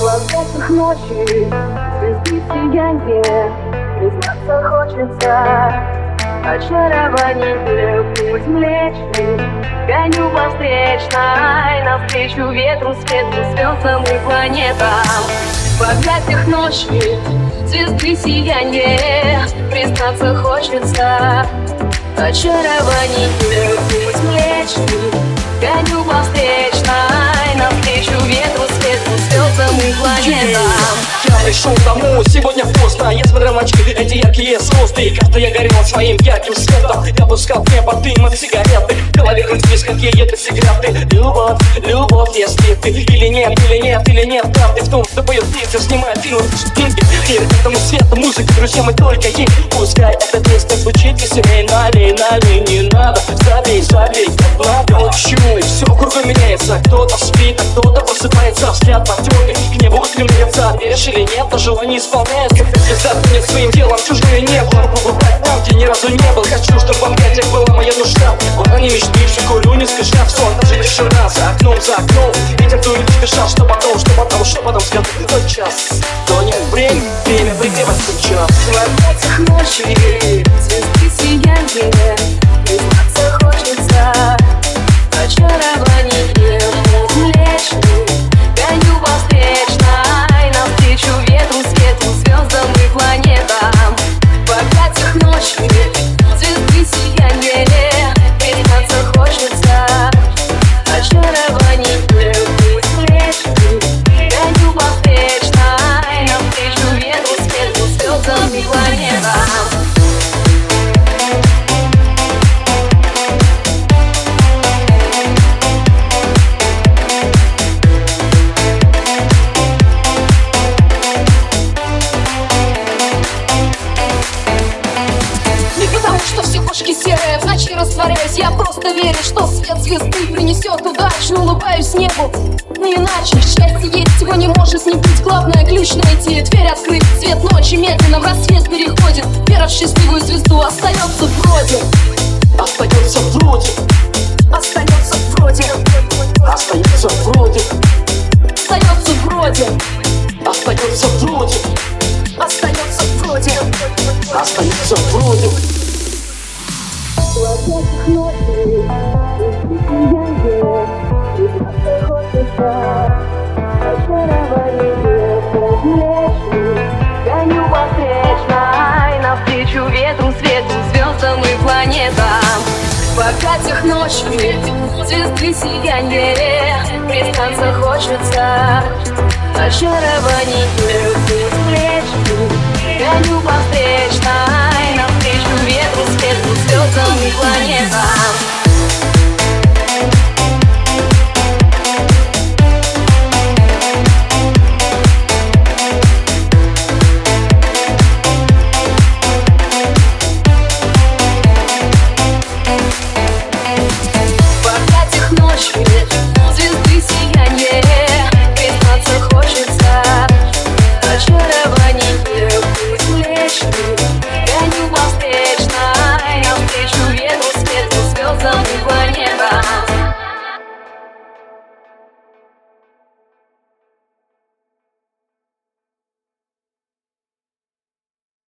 глазах ночи, звезды сияние, признаться хочется. Очарование, путь млечный, гоню по встречной, навстречу ветру, свету, звездам и планетам. В объятиях ночи, звезды сияние, признаться хочется. Очарование, путь млечный, гоню по встречной, навстречу ветру, свету, звездам и планетам. Я пришел домой, сегодня поздно. Я смотрел на очки, эти яркие звезды. Каждый я горел своим ярким светом. Я пускал в небо дым от сигареты. В голове крутились какие-то секреты. Любовь, любовь, если ты или нет, или нет, или нет. Правда в том, что поет птица, снимает фильм, деньги. Мир этому свету, музыка, друзья, мы только ей. Пускай эта песня звучит веселей. Налей, не надо, забей, молчу. Все кругом меняется, кто-то спит, а кто-то просыпается. Взгляд потёрный, к небу устремляется. Веришь или нет, но желание исполняется. Звезда тонет своим делом, чужое небо. Побывать там, где ни разу не был. Хочу, чтобы в объятиях была моя душа. Вот они мечты, все курю, не спеша. В сон даже тишина, за окном. Ветер дует не спеша, что потом взгляд тот час. То нет время пригревать сейчас. В объятиях ночи, звезды сияние, признаться хочется. Очарование, путь млечный, гоню по встречной, навстречу ветру, свету, звездам и планетам. В объятиях ночи, звезды сияние, признаться хочется. Очарование, путь млечный, гоню по встречной, навстречу ветру, свету, звездам и планетам. Что все кошки серые, в ночи растворяюсь. Я просто верю, что свет звезды принесет удачу. Улыбаюсь небу, не иначе. Счастье есть, его не может не быть. Главное ключ найти, дверь открыть. Цвет ночи медленно в рассвет переходит. Вера в счастливую звезду остается вроде. Остается вроде. Остается вроде. Остается вроде. Остается вроде. Остается вроде. Остается вроде. Остается вроде. В объятиях ночи, звезды сияние, признаться хочется. Очарование, путь млечный, гоню по встречной, навстречу ветру, свету, звездам и планетам. В объятиях ночи, звезды сияние, Признаться хочется. Очарование, путь млечный, гоню по встречной, навстречу ветру, свету, звездам и планетам.